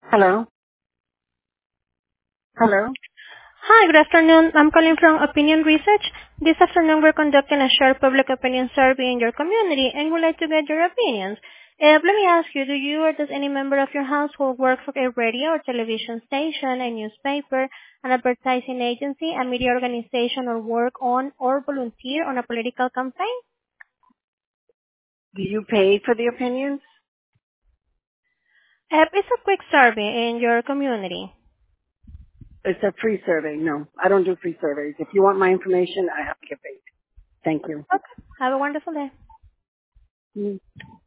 Hello? Hello? Hi, good afternoon. I'm calling from Opinion Research. This afternoon, we're conducting a short public opinion survey in your community and would like to get your opinions. Let me ask you, do you or does any member of your household work for a radio or television station, a newspaper, an advertising agency, a media organization, or work on or volunteer on a political campaign? Do you pay for the opinions? It's a quick survey in your community. It's a free survey. No, I don't do free surveys. If you want my information, I have to get paid. Thank you. Okay. Have a wonderful day. Mm.